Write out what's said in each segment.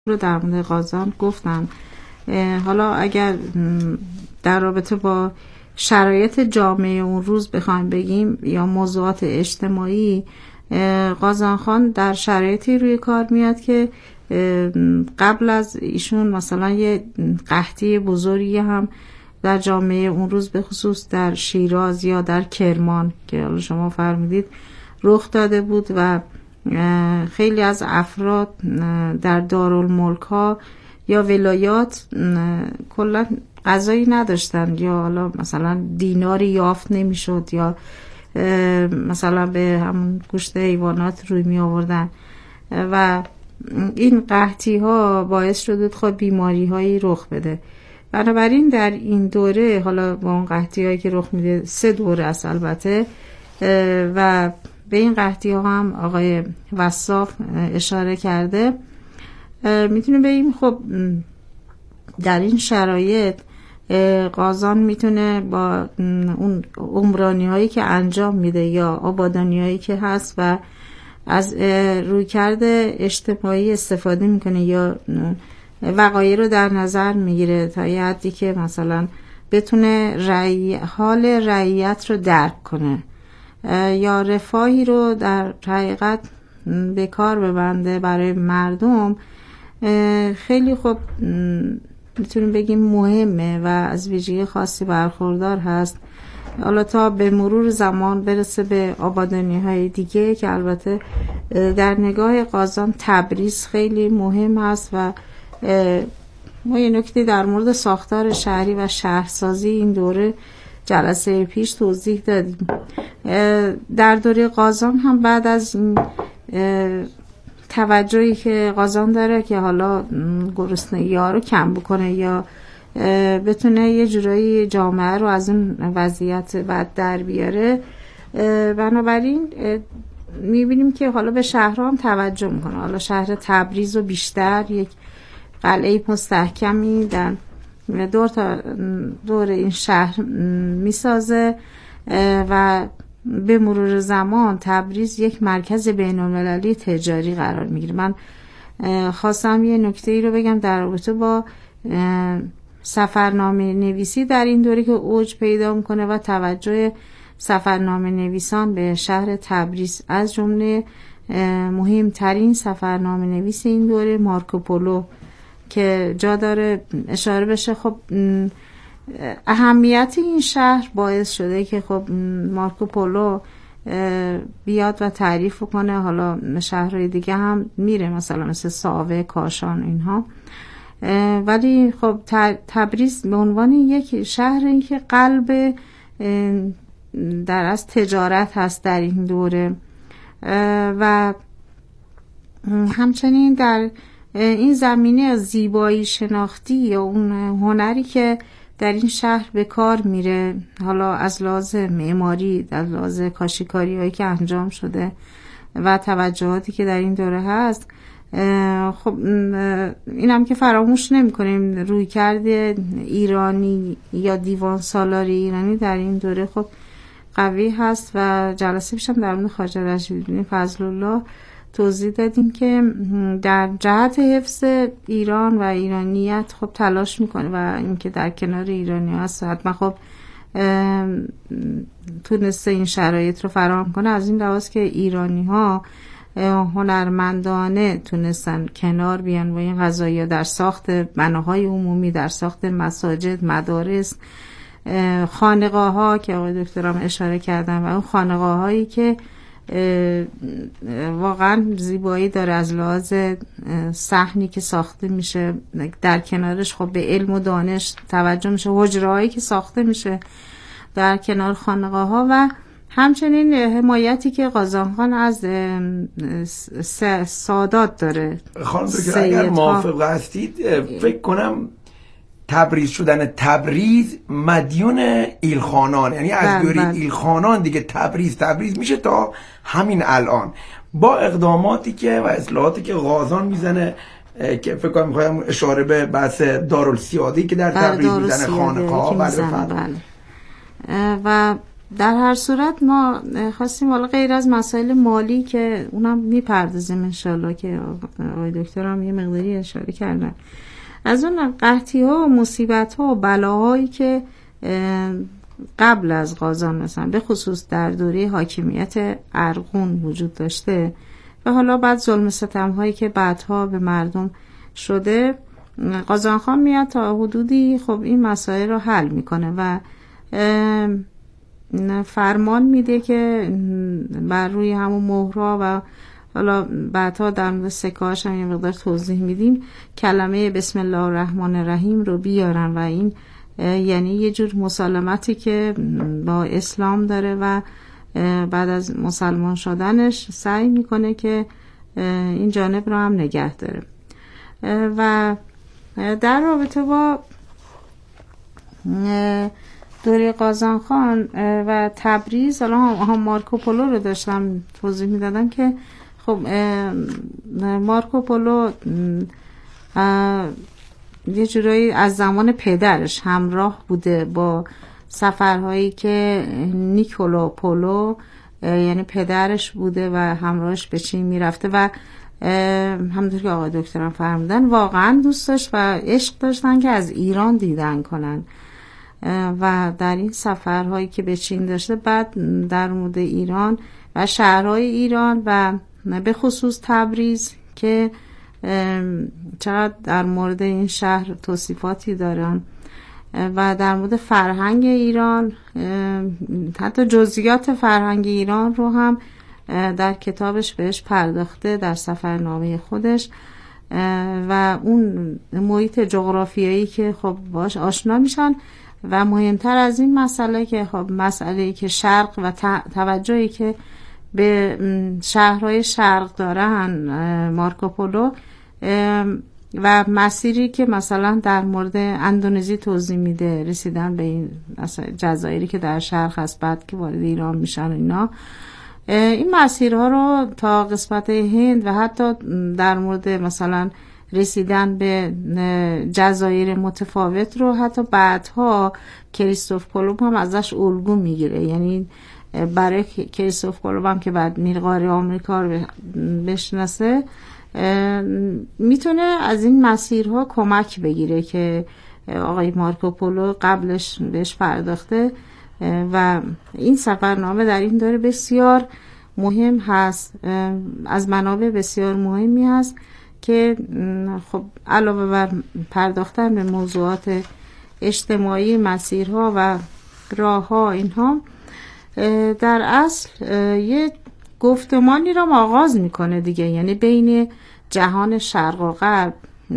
رو در مورد قازان گفتم. حالا اگر در رابطه با شرایط جامعه اون روز بخوایم بگیم یا موضوعات اجتماعی، قازان خان در شرایطی روی کار میاد که قبل از ایشون مثلا یه قحطی بزرگی هم در جامعه اون روز به خصوص در شیراز یا در کرمان که حالا شما فرمودید رخ داده بود و خیلی از افراد در دارالملک ها یا ولایات کلا غذایی نداشتن یا حالا مثلا دیناری یافت نمیشد یا مثلا به همون گوشت حیوانات روی می آوردن و این قحطی ها باعث شده خب بیماری هایی رخ بده. بنابراین در این دوره، حالا با اون قحطی هایی که رخ میده 3 دوره است البته، و به این قحطی ها هم آقای وصاف اشاره کرده، میتونیم بگیم خب در این شرایط قازان میتونه با اون عمرانی هایی که انجام میده یا آبادانی هایی که هست و از رویکرد اجتماعی استفاده میکنه یا وقایع رو در نظر میگیره تا یه حدی که مثلا بتونه حال رعیت رو درک کنه یا رفاهی رو در حقیقت به کار ببنده برای مردم. خیلی خب میتونیم بگیم مهمه و از ویژگی خاصی برخوردار هست. حالا تا به مرور زمان برسه به آبادانی های دیگه که البته در نگاه قازان تبریز خیلی مهم هست و ما یه نکته در مورد ساختار شهری و شهرسازی این دوره جلسه پیش توضیح دادیم. در دوره قازان هم بعد از این توجهی که قازان داره که حالا گرسنگی ها رو کم بکنه یا بتونه یه جورایی جامعه رو از اون وضعیت بد در بیاره، بنابراین میبینیم که حالا به شهرها هم توجه میکنه. حالا شهر تبریز رو بیشتر یک قلعه مستحکمی در دور این شهر میسازه و به مرور زمان تبریز یک مرکز بین‌المللی تجاری قرار میگیره. من خواستم یه نکته ای رو بگم در رابطه با سفرنامه نویسی در این دوره که اوج پیدا میکنه و توجه سفرنامه نویسان به شهر تبریز. از جمله مهمترین سفرنامه نویس این دوره مارکوپولو که جا داره اشاره بشه. خب اهمیت این شهر باعث شده که خب مارکوپولو بیاد و تعریف کنه. حالا شهرهای دیگه هم میره مثلا مثل ساوه، کاشان اینها، ولی خب تبریز به عنوان یک شهری که قلب در از تجارت هست در این دوره و همچنین در این زمینه از زیبایی شناختی یا اون هنری که در این شهر به کار میره، حالا از لحاظ معماری، از لحاظ کاشیکاری هایی که انجام شده و توجهاتی که در این دوره هست، خب اینم که فراموش نمی کنیم روی کرده ایرانی یا دیوان سالاری ایرانی در این دوره خب قوی هست و جلسه پیشم در مورد خواجه رشیدالدین فضل الله توضیح دادیم که در جهت حفظ ایران و ایرانیت خب تلاش میکنه و اینکه در کنار ایرانی هست حتما خب تونسته این شرایط رو فراهم کنه. از این لحاظ که ایرانی ها هنرمندانه تونستن کنار بیان و این قضایا در ساخت بناهای عمومی، در ساخت مساجد، مدارس، خانقاه ها که آقای دکترم اشاره کردن و اون خانقاه هایی که واقعا زیبایی داره از لحاظ صحنی که ساخته میشه، در کنارش خب به علم و دانش توجه میشه، حجره هایی که ساخته میشه در کنار خانقاه ها و همچنین حمایتی که قازان خان از سادات داره. خانم دکتر اگر موافق هستید فکر کنم تبریز شدن تبریز مدیون ایلخانان، یعنی از دوره ایلخانان دیگه تبریز میشه تا همین الان با اقداماتی که و اصلاحاتی که قازان میزنه که فکر کنم میخوایم اشاره به بحث دارالسیادی که در تبریز میزنه، خانقاه و در هر صورت ما خواستیم حالا غیر از مسائل مالی که اونم میپردازیم انشالله که آقای دکتر هم یه مقداری اشاره کردن، از اون قحطی ها و مصیبت ها و بلاهایی که قبل از قازان مثلا به خصوص در دوره حاکمیت ارغون وجود داشته و حالا بعد ظلم ستم هایی که بعدها به مردم شده، قازان خان میاد تا حدودی خب این مسائل رو حل میکنه و فرمان میده که بر روی همون مهرها و حالا بعدها در مورد سکه‌هاش هم یه مقدار توضیح میدیم کلمه بسم الله الرحمن الرحیم رو بیارن و این یعنی یه جور مسالمتی که با اسلام داره و بعد از مسلمان شدنش سعی میکنه که این جانب رو هم نگه داره. و در رابطه با دوره قازان خان و تبریز، حالا هم مارکوپولو رو داشتم توضیح میدادم که خب مارکوپولو یه جورایی از زمان پدرش همراه بوده با سفرهایی که نیکولو پولو یعنی پدرش بوده و همراهش به چین میرفته و همونطور که آقای دکترم فرمودن واقعا دوست داشت و عشق داشتن که از ایران دیدن کنن و در این سفرهایی که به چین داشته بعد در مورد ایران و شهرهای ایران و به خصوص تبریز که چقدر در مورد این شهر توصیفاتی دارن و در مورد فرهنگ ایران، حتی جزئیات فرهنگ ایران رو هم در کتابش بهش پرداخته در سفرنامه خودش و اون محیط جغرافیایی که خب باش آشنا میشن و مهمتر از این مسئله که خب مسئله که شرق و توجهی که به شهرهای شرق دارن مارکوپولو و مسیری که مثلا در مورد اندونزی توضیح میده رسیدن به این جزایری که در شرق هست بعد که وارد ایران میشن اینا، این مسیرها رو تا قسمت هند و حتی در مورد مثلا رسیدن به جزایر متفاوت رو حتی بعدها کریستوف کلمب هم ازش الگو میگیره. یعنی برای کریستوف کلمب هم که بعد میره قاره آمریکا رو بشناسه میتونه از این مسیرها کمک بگیره که آقای مارکوپولو قبلش بهش پرداخته و این سفرنامه در این دوره بسیار مهم هست، از منابع بسیار مهمی هست که خب علاوه بر پرداختن به موضوعات اجتماعی مسیرها و راهها اینها در اصل یه گفتمانی رو آغاز میکنه دیگه، یعنی بین جهان شرق و غرب،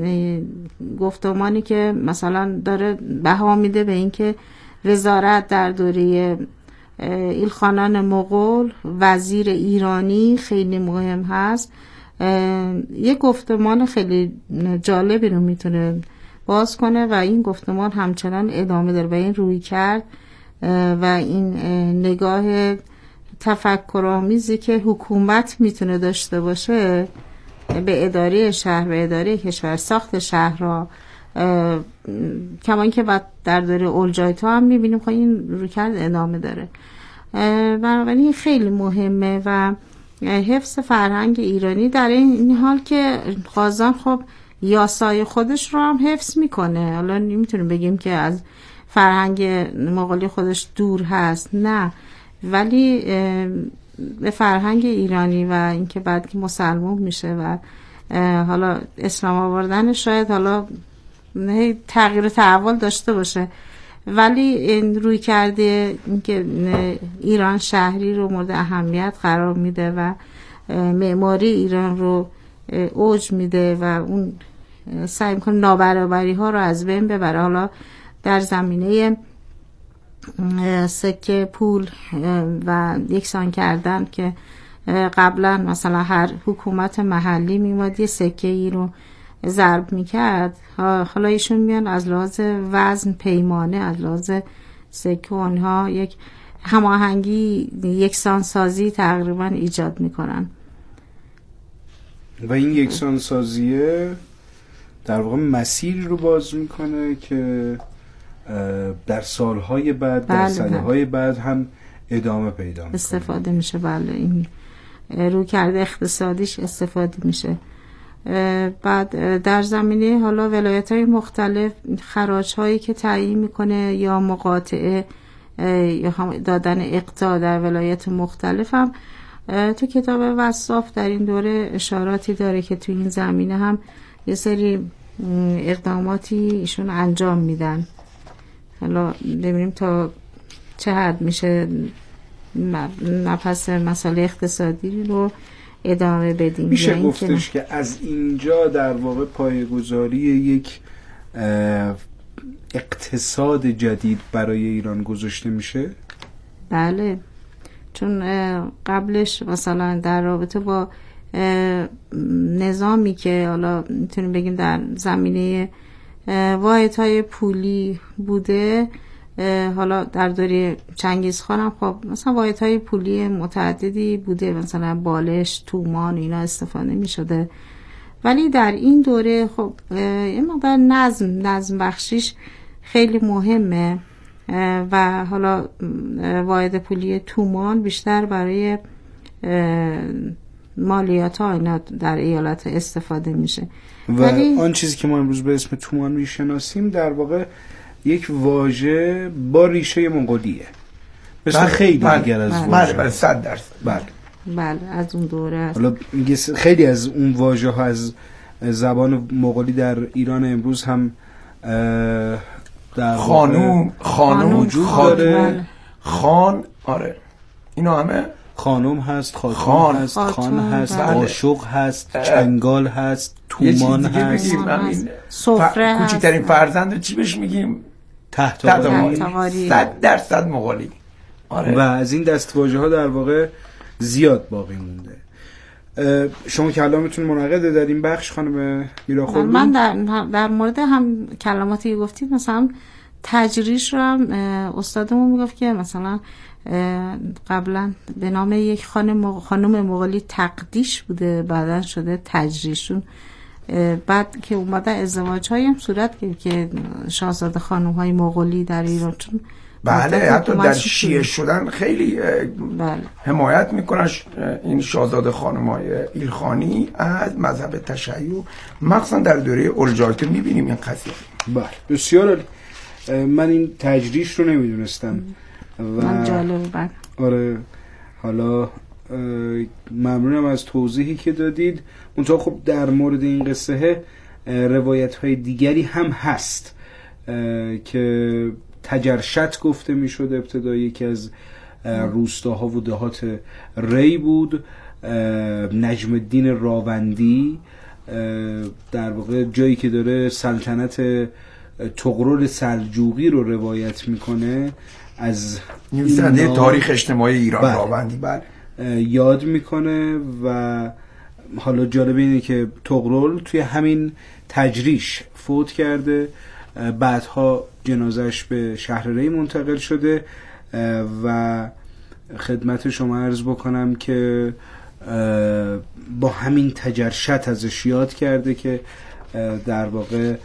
گفتمانی که مثلا داره بها میده به اینکه وزارت در دوره ایلخانان مغول وزیر ایرانی خیلی مهم هست. یه گفتمان خیلی جالبی رو میتونه باز کنه و این گفتمان همچنان ادامه داره و این روی کرد و این نگاه تفکرآمیزی که حکومت میتونه داشته باشه به اداره شهر و اداره کشور، ساخت شهرها، کمان که بعد در دوره اولجایتو هم میبینیم خب این رویکرد ادامه داره. بنابراین خیلی مهمه و حفظ فرهنگ ایرانی در این حال که قازان خب یاسای خودش رو هم حفظ میکنه. حالا نمیتونیم بگیم که از فرهنگ مغولی خودش دور هست، نه، ولی به فرهنگ ایرانی و اینکه بعد که مسلمان میشه و حالا اسلام آوردن شاید حالا تغییر تحول داشته باشه، ولی این روی کرده اینکه ایران شهری رو مورد اهمیت قرار میده و معماری ایران رو اوج میده و اون سعی میکنه نابرابری ها رو از بین ببره. حالا در زمینه سکه پول و یکسان کردن که قبلا مثلا هر حکومت محلی میومد یه سکه ای رو ضرب میکرد، حالا ایشون میان از لحاظ وزن پیمانه از لحاظ سکه اونها یک هماهنگی یکسان سازی تقریبا ایجاد میکنن و این یکسان سازیه در واقع مسیری رو باز میکنه که در سالهای بعد در سالهای بعد هم ادامه پیدا میکنه، استفاده میشه. بله، این رویکرد اقتصادیش استفاده میشه. بعد در زمینه حالا ولایت‌های مختلف خراج هایی که تعیین میکنه یا مقاطعه یا هم دادن اقطاع در ولایت مختلف هم تو کتاب وصاف در این دوره اشاراتی داره که تو این زمینه هم یه سری اقداماتی ایشون انجام میدن. حالا ببینیم تا چه حد میشه مبحث مسائل اقتصادی رو ادامه بدیم. میشه گفتش که از اینجا در واقع پایه‌گذاری یک اقتصاد جدید برای ایران گذاشته میشه؟ بله، چون قبلش مثلا در رابطه با نظامی که حالا میتونیم بگیم در زمینه واحدهای پولی بوده، حالا در دوره چنگیزخان هم خب مثلا واحدهای پولی متعددی بوده، مثلا بالش، تومان اینا استفاده می شده، ولی در این دوره خب یه مقدار نظم بخشیش خیلی مهمه و حالا واحد پولی تومان بیشتر برای مالیات ها اینا در ایالت استفاده میشه و آن چیزی که ما امروز به اسم تومان میشناسیم در واقع یک واژه با ریشه مغولیه، مثل خیلی دیگر از واژه. بله 100%. بله از اون دوره است. حالا میگه خیلی از اون واژه ها از زبان مغولی در ایران امروز هم در خانوم وجود داره. خان، آره اینا همه خانم هست، خاتون هست، خان هست، عاشق هست، چنگال هست، تومان هست، سفره هست. کوچکترین فرزند چی بهش میگیم؟ تحت‌قاری. 100% مغولی. آره. و از این دست واژه ها در واقع زیاد باقی مونده. شما کلامتون منعقده در این بخش خانم میراخوردی؟ من در مورد هم کلماتی که گفتید مثلا تجریش رو هم استادمون میگفت که مثلا قبلا به نام یک خانم مغولی تقدیش بوده، بعدن شده تجریشون. بعد که اومده ازدواج هایی هم صورت گرفت که شاهزاده خانم های مغولی در ایران، چون بله حتی در شیعه شدن خیلی حمایت میکنن این شاهزاده خانم های ایلخانی از مذهب تشیع، مخصوصا در دوره اولجاکی میبینیم این قضیه. بله بسیار عالی. من این تجریش رو نمیدونستم من جالبه. آره حالا ممنونم از توضیحی که دادید. منتها خب در مورد این قصه روایت های دیگری هم هست که تجرشت گفته می شد. ابتدا یکی از روستاها و دهات ری بود. نجم الدین راوندی در واقع جایی که داره سلطنت طغرل سلجوقی رو روایت میکنه از نویسنده تاریخ اجتماعی ایران راوندی یاد میکنه. و حالا جالب اینه که طغرل توی همین تجریش فوت کرده، بعدها جنازش به شهر ری منتقل شده و خدمت شما عرض بکنم که با همین تجرشت ازش یاد کرده که در واقع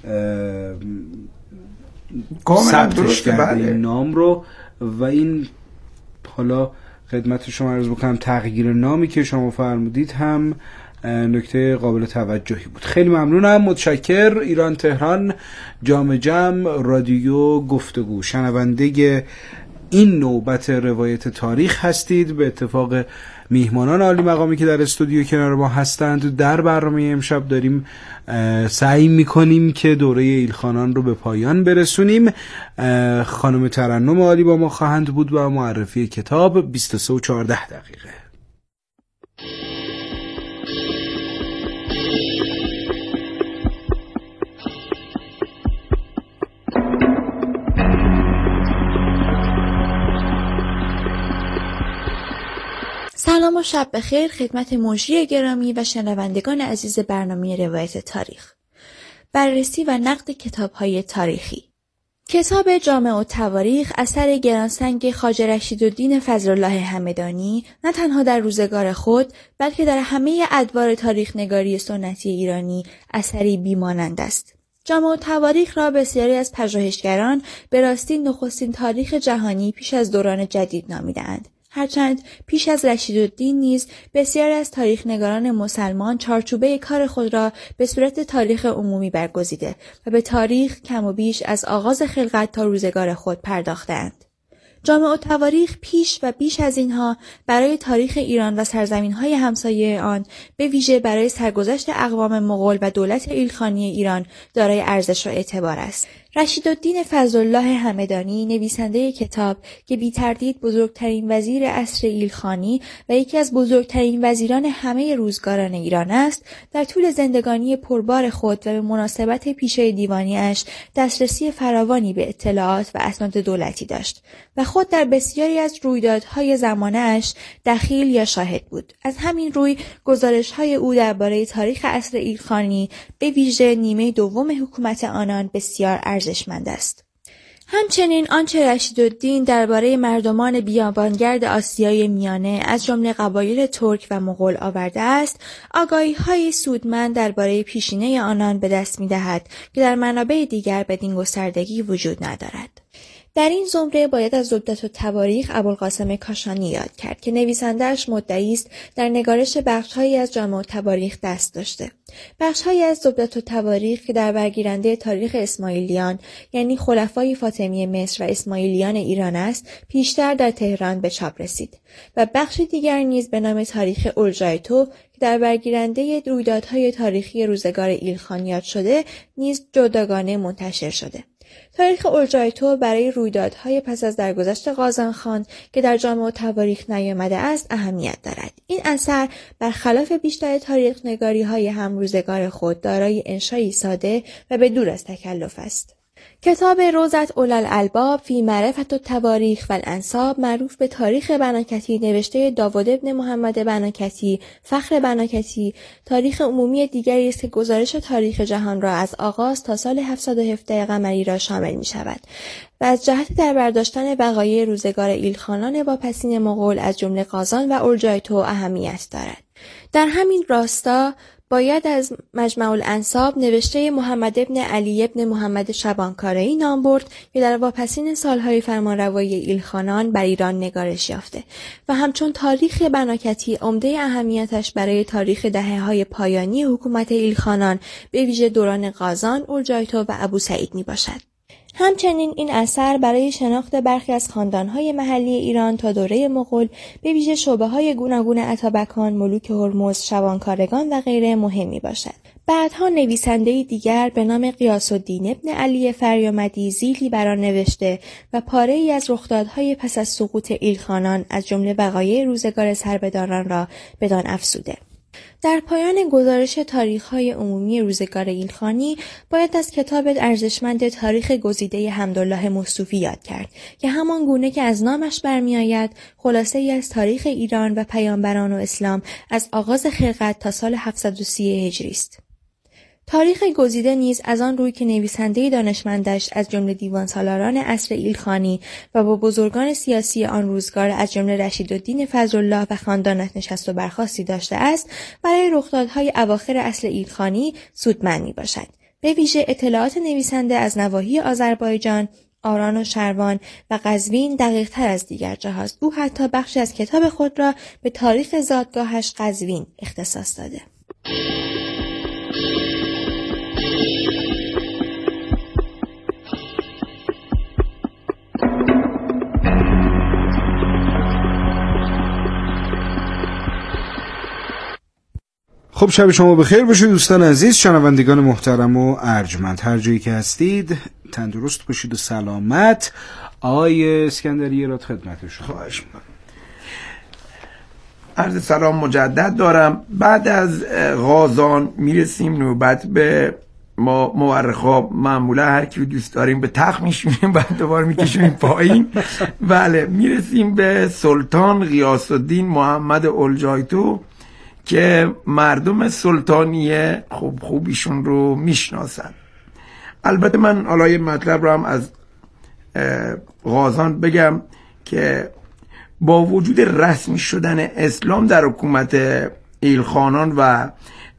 ثبتش کرده این نام رو. و این حالا خدمت شما عرض بکنم تغییر نامی که شما فرمودید هم نکته قابل توجهی بود. خیلی ممنونم. متشکر. ایران تهران جام جم رادیو گفتگو شنونده این نوبت روایت تاریخ هستید. به اتفاق میهمانان عالی مقامی که در استودیو کنار ما هستند در برنامه امشب داریم سعی میکنیم که دوره ایلخانان رو به پایان برسونیم. خانم ترنم عالی با ما خواهند بود و معرفی کتاب 23:14. سلام و شب بخیر خدمت مجری گرامی و شنوندگان عزیز برنامه روایت تاریخ. بررسی و نقد کتاب‌های تاریخی. کتاب جامع التواریخ اثر گرانسنگ خواجه رشیدالدین فضل‌الله همدانی نه تنها در روزگار خود بلکه در همه ادوار تاریخ نگاری سنتی ایرانی اثری بیمانند است. جامع التواریخ را بسیاری از پژوهشگران به راستی نخستین تاریخ جهانی پیش از دوران جدید نامیده‌اند. هرچند پیش از رشیدالدین نیز بسیاری از تاریخ‌نگاران مسلمان چارچوبه کار خود را به صورت تاریخ عمومی برگزیده و به تاریخ کم و بیش از آغاز خلقت تا روزگار خود پرداختند. جامع التواریخ پیش و بیش از اینها برای تاریخ ایران و سرزمین‌های همسایه آن، به ویژه برای سرگذشت اقوام مغول و دولت ایلخانی ایران دارای ارزش و اعتبار است. رشیدالدین فضلالله همدانی، نویسنده کتاب که بی تردید بزرگترین وزیر عصر ایلخانی و یکی از بزرگترین وزیران همه روزگاران ایران است، در طول زندگانی پربار خود و به مناسبت پیشه دیوانی‌اش دسترسی فراوانی به اطلاعات و اسناد دولتی داشت و خود در بسیاری از رویدادهای زمانه‌اش دخیل یا شاهد بود. از همین روی گزارش‌های او درباره تاریخ عصر ایلخانی، به ویژه نیمه دوم حکومت آنان، بسیار ارزشمند است. همچنین آنچه رشیدالدین درباره مردمان بیابانگرد آسیای میانه از جمله قبایل ترک و مغول آورده است، آگاهی‌های سودمند درباره پیشینه آنان به دست می‌دهد که در منابع دیگر بدین گستردگی وجود ندارد. در این زمره باید از زبدة التواریخ ابوالقاسم کاشانی یاد کرد که نویسنده‌اش مدعی است در نگارش بخش‌هایی از جامع التواریخ دست داشته. بخش‌هایی از زبدة التواریخ که در برگیرنده تاریخ اسماعیلیان، یعنی خلفای فاطمی مصر و اسماعیلیان ایران است، پیشتر در تهران به چاپ رسید و بخش دیگر نیز به نام تاریخ اولجایتو که در برگیرنده رویدادهای تاریخی روزگار ایلخانیات شده، نیز جداگانه منتشر شده. تاریخ اولجایتو برای رویدادهای پس از درگذشت قازان خان که در جامع التواریخ نیامده است اهمیت دارد. این اثر برخلاف بیشتر تاریخ نگاری‌های همروزگار خود دارای انشایی ساده و به دور از تکلف است. کتاب روضة اولوالالباب فی معرفة التواریخ و الانساب، معروف به تاریخ بناکتی، نوشته داوود ابن محمد بناکتی، فخر بناکتی، تاریخ عمومی دیگری است که گزارش تاریخ جهان را از آغاز تا سال 717 قمری را شامل می شود و از جهت در برداشتن وقایع روزگار ایلخانان واپسین مغول از جمله قازان و اولجایتو اهمیت دارد. در همین راستا باید از مجمع الانساب نوشته محمد ابن علی ابن محمد شبانکاره‌ای نام برد که در واپسین سالهای فرمانروایی ایلخانان بر ایران نگارش یافته و همچون تاریخ بناکتی عمده اهمیتش برای تاریخ دهه‌های پایانی حکومت ایلخانان، به ویژه دوران قازان، اولجایتو و ابوسعید می باشد. همچنین این اثر برای شناخت برخی از خاندان‌های محلی ایران تا دوره مغول، به ویژه شعبه‌های گوناگون اتابکان، ملوک هرمز، شبانکارگان و غیره مهمی باشد. بعدها نویسنده دیگر به نام غیاث‌الدین ابن علی فریامدی زیلی بر آن نوشته و پاره‌ای از رخدادهای پس از سقوط ایلخانان از جمله وقایع روزگار سربداران را بدان افزوده. در پایان گزارش تاریخ‌های عمومی روزگار ایلخانی باید از کتاب ارزشمند تاریخ گزیده حمدالله مصطوفی یاد کرد که همان گونه که از نامش برمی‌آید خلاصه‌ای از تاریخ ایران و پیامبران و اسلام از آغاز خلقت تا سال 730 هجری است. تاریخ گزیده نیز از آن روی که نویسنده دانشمندش از جمله دیوان سالاران عصر ایلخانی و با بزرگان سیاسی آن روزگار از جمله رشیدالدین فضلالله و خاندانش نشست و برخاستی داشته است، برای رخدادهای اواخر عصر ایلخانی سودمند میباشد. به ویژه اطلاعات نویسنده از نواحی آذربایجان، آران و شروان و قزوین دقیق تر از دیگر جاهاست. او حتی بخشی از کتاب خود را به تاریخ زادگاهش قزوین اختصاص داده. خب شب شما بخیر باشه دوستان عزیز، شنوندگان محترم و ارجمند، هر جایی که هستید تندرست باشید و سلامت. آقای اسکندری راد خدمت شما. خواهش می‌کنم. عرض سلام مجدد دارم. بعد از قازان میرسیم نوبت به ما مورخا، معمولا هر کی دوست داریم به تخت میشونیم بعد دوباره میکشونیم پایین. بله، میرسیم به سلطان غیاث‌الدین محمد اولجایتو که مردم سلطانیه خوب ایشون رو میشناسن. البته من حالا یه مطلب رو هم از قازان بگم که با وجود رسمی شدن اسلام در حکومت ایلخانان و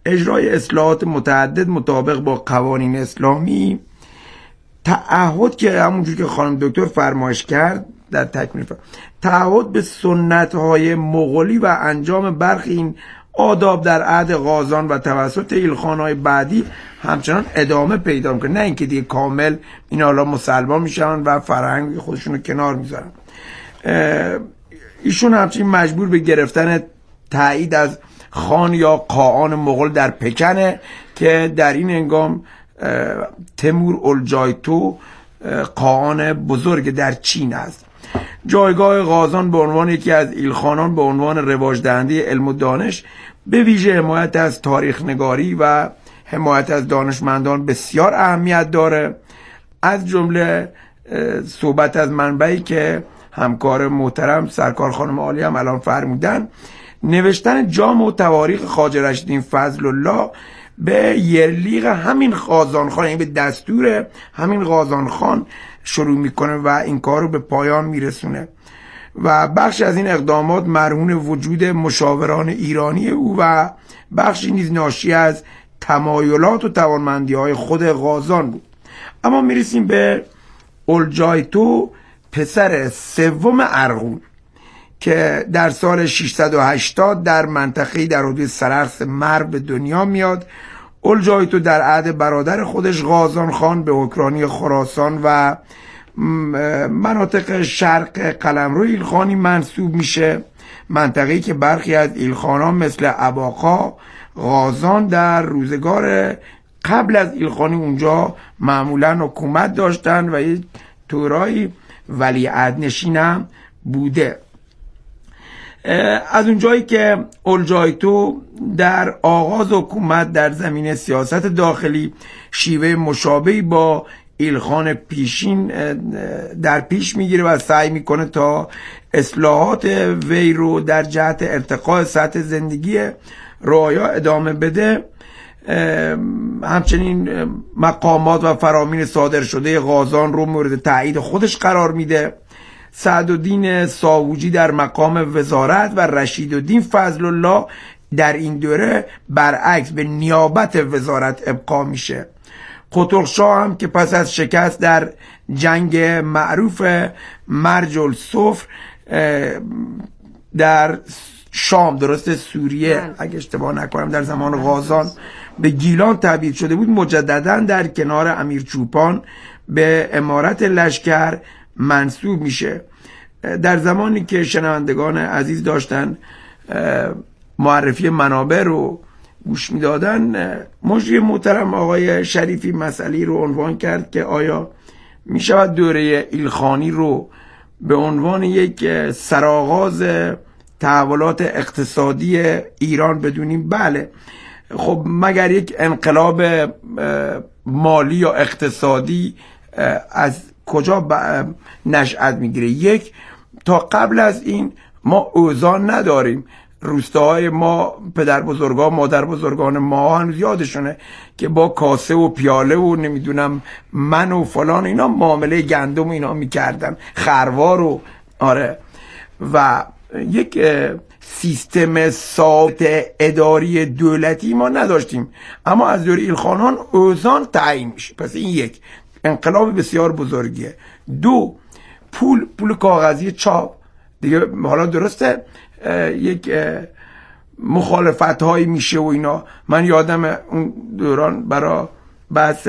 اجرای اصلاحات متعدد مطابق با قوانین اسلامی، تعهد که همونجور که خانم دکتر فرمایش کرد در تکمیل تعهد به سنت‌های مغولی و انجام برخی این آداب در عهد غازان و توسط ایلخان‌های بعدی همچنان ادامه پیدا میکنه، نه اینکه دیگه کامل این حالا مسلمان میشن و فرهنگ خودشون رو کنار میذارن. ایشون همچنین مجبور به گرفتن تایید از خان یا قاآن مغول در پکنه که در این هنگام تیمور اولجایتو قاآن بزرگ در چین است. جایگاه غازان به عنوان یکی از ایلخانان به عنوان رواج دهنده علم و دانش، به ویژه حمایت از تاریخ نگاری و حمایت از دانشمندان بسیار اهمیت داره. از جمله صحبت از منبعی که همکار محترم سرکار خانم عالی هم الان فرمودن، نوشتن جام و تواریخ خواجه رشیددین فضل الله به یرلیق همین غازان خان، یعنی به دستور همین غازان خان شروع میکنه و این کار رو به پایان میرسونه و بخش از این اقدامات مرهون وجود مشاوران ایرانی او و بخشی نیز ناشی از تمایلات و توانمندی های خود غازان بود. اما میرسیم به اولجایتو پسر سوم ارغون که در سال 680 در منطقه‌ای در حدود سرخس مرو به دنیا میاد. اولجایتو در عهد برادر خودش غازان خان به حکمرانی خراسان و مناطق شرق قلمرو ایلخانی منصوب میشه، منطقه‌ای که برخی از ایلخانان مثل اباقا، غازان در روزگار قبل از ایلخانی اونجا معمولا حکومت داشتن و یک طورایی ولیعهد نشینم بوده. از اونجایی که اولجایتو در آغاز حکومت در زمینه سیاست داخلی شیوه مشابهی با ایلخان پیشین در پیش میگیره و سعی میکنه تا اصلاحات وی رو در جهت ارتقاء سطح زندگی رعایا ادامه بده، همچنین مقامات و فرامین صادر شده غازان رو مورد تایید خودش قرار میده. سعدالدین ساوجی در مقام وزارت و رشیدالدین فضل الله در این دوره برعکس به نیابت وزارت ابقا میشه. قطغشاه هم که پس از شکست در جنگ معروف مرج الصفر در شام، درست سوریه اگه اشتباه نکنم، در زمان غازان به گیلان تبعید شده بود، مجددا در کنار امیر چوپان به امارت لشکر منصوب میشه. در زمانی که شنوندگان عزیز داشتن معرفی منابع رو گوش میدادن، مجری محترم آقای شریفی مسئله رو عنوان کرد که آیا میشود دوره ایلخانی رو به عنوان یک سرآغاز تحولات اقتصادی ایران بدونیم؟ بله. خب مگر یک انقلاب مالی یا اقتصادی از کجا نشأت میگیره؟ یک، تا قبل از این ما اوزان نداریم. روستاهای ما، پدر بزرگان، مادر بزرگان ما هنوز یادشونه که با کاسه و پیاله و نمیدونم من و فلان اینا معامله گندم و اینا میکردن، خروار و آره، و یک سیستم ثابت اداری دولتی ما نداشتیم. اما از دور ایلخانان اوزان تعیین میشه. پس این یک انقلاب بسیار بزرگیه. دو، پول کاغذی چاپ دیگه. حالا درسته یک مخالفت هایی میشه و اینا، من یادم اون دوران برای بحث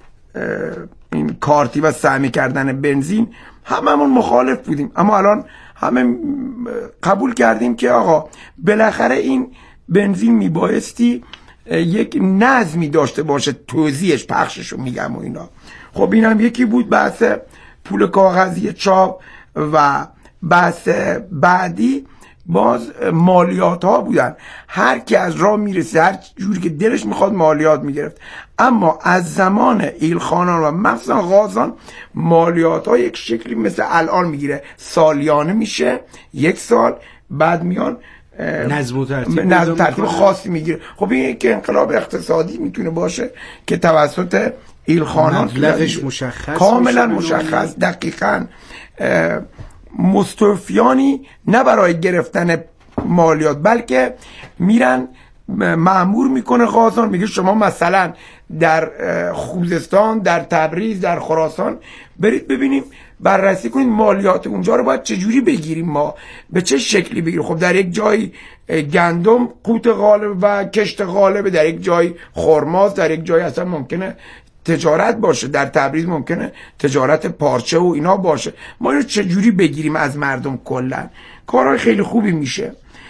این کارتی و سهمی کردن بنزین هممون مخالف بودیم، اما الان همه قبول کردیم که آقا بالاخره این بنزین میبایستی یک نظمی داشته باشه، توزیعش، پخششو میگم و اینا. خب این هم یکی بود، بحث پول کاغذی چاپ. و بحث بعدی باز مالیات ها بودن. هر کی از راه میرسه هر جوری که دلش میخواد مالیات میگرفت. اما از زمان ایلخانان و مخصوصا غازان مالیات ها یک شکلی مثل الان میگیره، سالیانه میشه، یک سال بعد میان نظم و ترتیب خاصی میگیره. خب این یک انقلاب اقتصادی میتونه باشه که توسط ایلخانان مبلغش مشخص، کاملا مشخص، دقیقاً مستوفیانی نه برای گرفتن مالیات بلکه میرن مأمور میکنه خراسان، میگه شما مثلا در خوزستان، در تبریز، در خراسان برید ببینیم بررسی کنید مالیات اونجا رو باید چجوری بگیریم، ما به چه شکلی بگیریم. خب در یک جایی گندم قوت غالب و کشت غالب، در یک جایی خرماست، در یک جایی اصلا ممکنه تجارت باشه، در تبریز ممکنه تجارت پارچه و اینا باشه. ما اینو چجوری بگیریم از مردم؟ کلا کارهای خیلی خوبی میشه.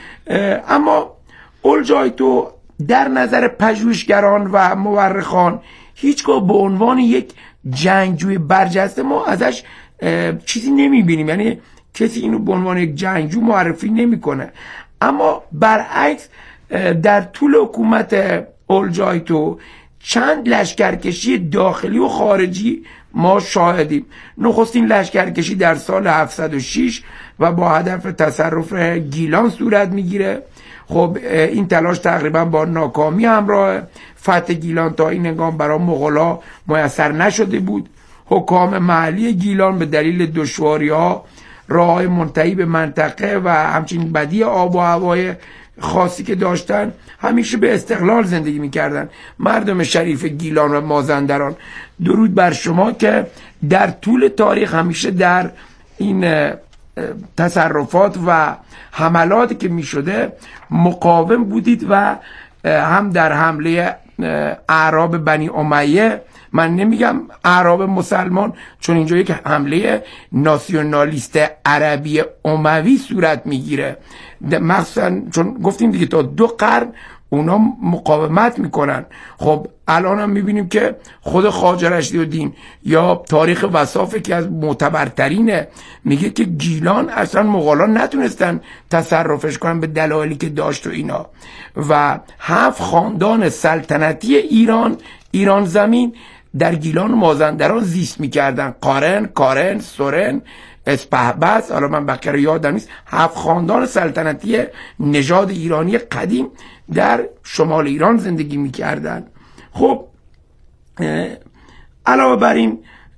اما اولجایتو در نظر پژوهشگران و مورخان هیچگاه به عنوان یک جنگجوی برجسته ما ازش چیزی نمیبینیم، یعنی کسی اینو به عنوان یک جنگجو معرفی نمیکنه. اما برعکس در طول حکومت اولجایتو چند لشکرکشی داخلی و خارجی ما شاهدیم. نخستین لشکرکشی در سال 706 و با هدف تصرف گیلان صورت میگیره. خب این تلاش تقریبا با ناکامی همراه. فتح گیلان تا این هنگام برای مغولا میسر نشده بود. حکام محلی گیلان به دلیل دشواری‌ها، راه‌های منتهی به منطقه و همچنین بدی آب و هوای خاصی که داشتن، همیشه به استقلال زندگی میکردن. مردم شریف گیلان و مازندران، درود بر شما که در طول تاریخ همیشه در این تصرفات و حملاتی که میشده مقاوم بودید و هم در حمله اعراب بنی امیه، من نمیگم اعراب مسلمان چون اینجا یک حمله ناسیونالیست عربی اموی صورت میگیره، مخصوصا چون گفتیم دیگه تا 2 قرن اونا مقاومت میکنن. خب الان هم میبینیم که خود خواجه رشیدالدین یا تاریخ وصافه که از معتبرترینه میگه که گیلان اصلا مغولان نتونستن تصرفش کنن به دلایلی که داشت و اینا. و 7 خاندان سلطنتی ایران زمین در گیلان و مازندران زیست میکردن. قارن، کارن، سورن، اسپهبد، حالا من بقیه رو یادم نیست. 7 خاندان سلطنتی نژاد ایرانی قدیم در شمال ایران زندگی میکردن. خب علاوه بر این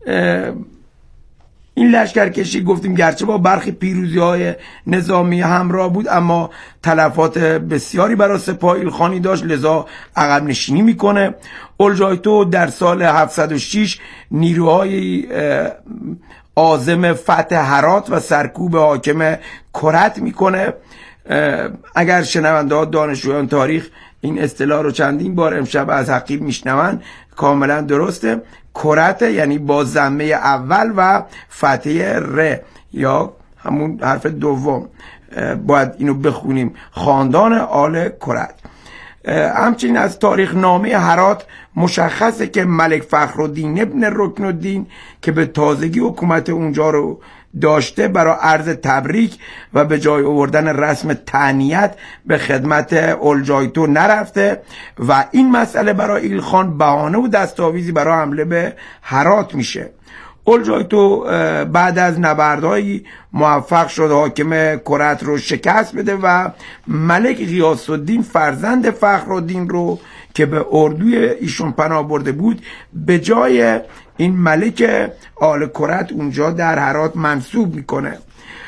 لشکرکشی گفتیم گرچه با برخی پیروزی‌های نظامی همراه بود، اما تلفات بسیاری برای سپاه ایلخانی داشت، لذا عقب نشینی میکنه. اولجایتو در سال 706 نیروهای عازم فتح هرات و سرکوب حاکم کرت میکنه. اگر شنونده ها دانشجویان تاریخ این اصطلاح رو چندین بار امشب از حقیب میشنون، کاملا درسته. کرت یعنی با ضمه اول و فتحه ر یا همون حرف دوم، باید اینو بخونیم، خاندان آل کرت. همچنین از تاریخ نامه هرات مشخصه که ملک فخرالدین ابن رکنالدین که به تازگی حکومت اونجا رو داشته، برای عرض تبریک و به جای آوردن رسم تهنیت به خدمت اولجایتو نرفته و این مسئله برای ایلخان بهانه و دستاویزی برای حمله به هرات میشه. اولجایتو بعد از نبردهایی موفق شد حاکم کرت رو شکست بده و ملک غیاث الدین فرزند فخرالدین رو که به اردوی ایشون پناه برده بود به جای این ملک آل کرت اونجا در هرات منصوب میکنه.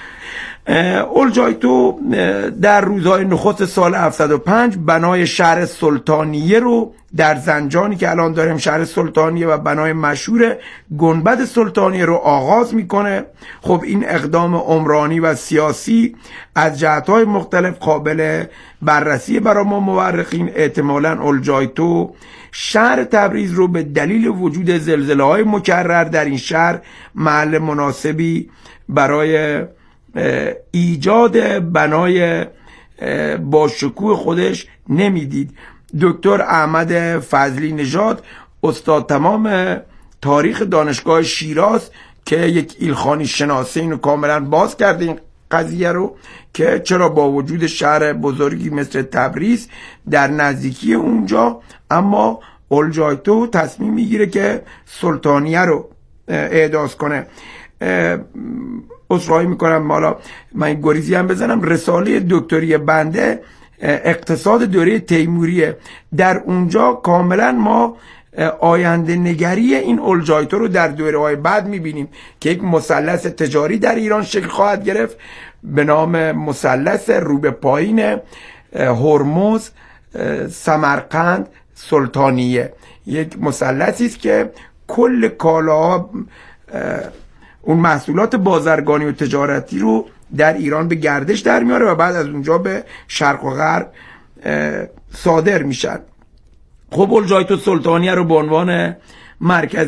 اولجایتو در روزهای نخست سال 705 بنای شهر سلطانیه رو در زنجانی که الان داریم شهر سلطانیه و بنای مشهور گنبد سلطانیه رو آغاز میکنه. خب این اقدام عمرانی و سیاسی از جهت‌های مختلف قابل بررسی برای ما مورخین. احتمالاً اولجایتو شهر تبریز رو به دلیل وجود زلزله‌های مکرر در این شهر محل مناسبی برای ایجاد بنای با شکوه خودش نمیدید. دکتر احمد فضلی نژاد، استاد تمام تاریخ دانشگاه شیراز که یک ایلخانی شناسه، اینو کاملا باز کرده این قضیه رو که چرا با وجود شهر بزرگی مثل تبریز در نزدیکی اونجا، اما اولجایتو تصمیم میگیره که سلطانیه رو احداث کنه. عذرخواهی میکنم، حالا من گریزی هم بزنم، رساله دکتری بنده اقتصاد دوره تیموریه، در اونجا کاملا ما آینده نگری این اولجایتو رو در دوره های بعد میبینیم که یک مثلث تجاری در ایران شکل خواهد گرفت به نام مثلث رو به پایین هرمز سمرقند سلطانیه، یک مثلثی است که کل کالاها، اون محصولات بازرگانی و تجارتی رو در ایران به گردش در میاره و بعد از اونجا به شرق و غرب صادر میشن. خب الجایت السلطانیه رو به عنوان مرکز